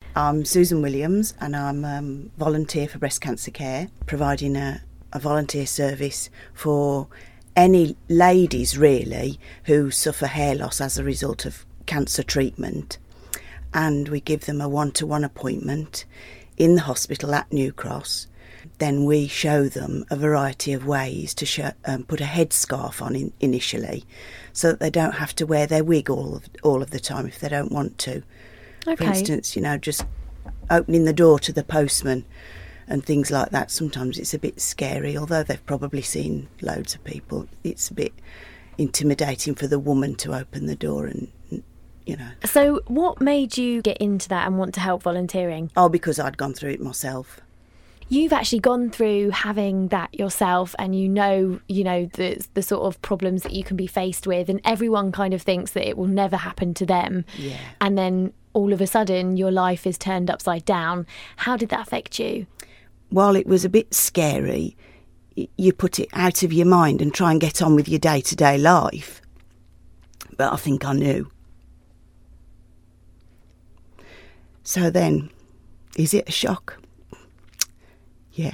I'm Susan Williams and I'm volunteer for Breast Cancer Care, providing a volunteer service for any ladies really who suffer hair loss as a result of cancer treatment. And we give them a one-to-one appointment in the hospital at New Cross. Then we show them a variety of ways to put a headscarf on initially, so that they don't have to wear their wig all of the time if they don't want to. Okay. For instance, just opening the door to the postman and things like that. Sometimes it's a bit scary, although they've probably seen loads of people. It's a bit intimidating for the woman to open the door and. So what made you get into that and want to help volunteering? Oh, because I'd gone through it myself. You've actually gone through having that yourself, and you know the sort of problems that you can be faced with, and everyone kind of thinks that it will never happen to them. Yeah. And then all of a sudden your life is turned upside down. How did that affect you? While it was a bit scary, you put it out of your mind and try and get on with your day-to-day life. But I think I knew. So then, is it a shock? Yeah.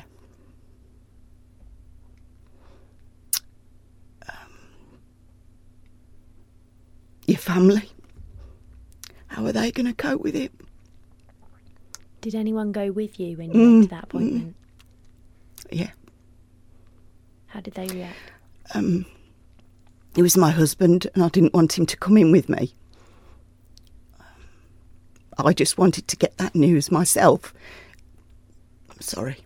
Your family, how are they going to cope with it? Did anyone go with you when you went to that appointment? Yeah. How did they react? It was my husband and I didn't want him to come in with me. I just wanted to get that news myself. I'm sorry.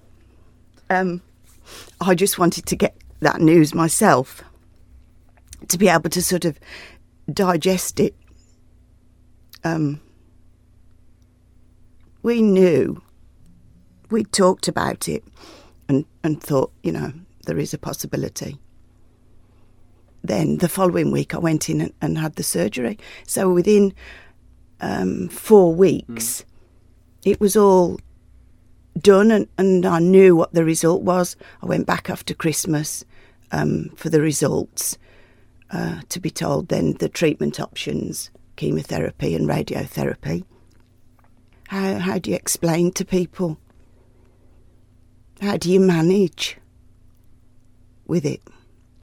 I just wanted to get that news myself, to be able to sort of digest it. We knew, we talked about it and thought, there is a possibility. Then the following week I went in and had the surgery. So within 4 weeks, it was all done and I knew what the result was. I went back after Christmas for the results to be told then the treatment options, chemotherapy and radiotherapy. How do you explain to people? How do you manage with it?